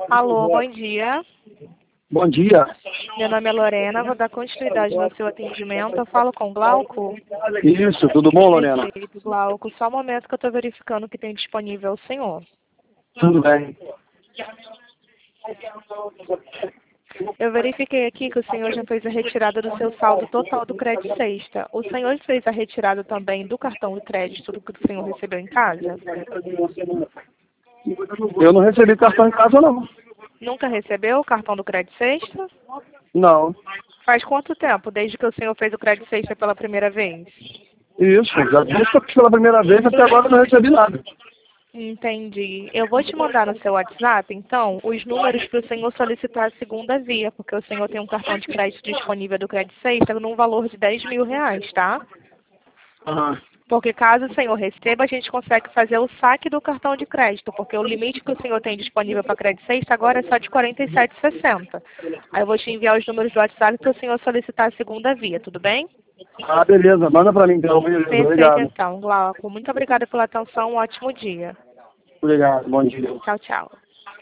Alô, bom dia. Bom dia. Meu nome é Lorena, vou dar continuidade no seu atendimento. Eu falo com o Glauco? Isso, tudo bom, Lorena? Perfeito, Glauco. Só um momento que eu estou verificando o que tem disponível o senhor. Tudo bem. Eu verifiquei aqui que o senhor já fez a retirada do seu saldo total do crédito sexta. O senhor fez a retirada também do cartão de crédito do que o senhor recebeu em casa? Eu não recebi cartão em casa, não. Nunca recebeu o cartão do crédito sexta? Não. Faz quanto tempo desde que o senhor fez o crédito sexta pela primeira vez? Isso, já disse que eu fiz pela primeira vez, até agora eu não recebi nada. Entendi. Eu vou te mandar no seu WhatsApp, então, os números para o senhor solicitar a segunda via, porque o senhor tem um cartão de crédito disponível do Crédito Sexta num valor de R$ 10.000, tá? Aham. Porque caso o senhor receba, a gente consegue fazer o saque do cartão de crédito, porque o limite que o senhor tem disponível para Crédito Sexta agora é só de R$ 47,60. Aí eu vou te enviar os números do WhatsApp para o senhor solicitar a segunda via, tudo bem? Ah, beleza. Manda pra mim, então. Beleza. Perfeito, Obrigado. então, Glauco. Muito obrigada pela atenção, um ótimo dia. Obrigado. Bom dia. Tchau, tchau.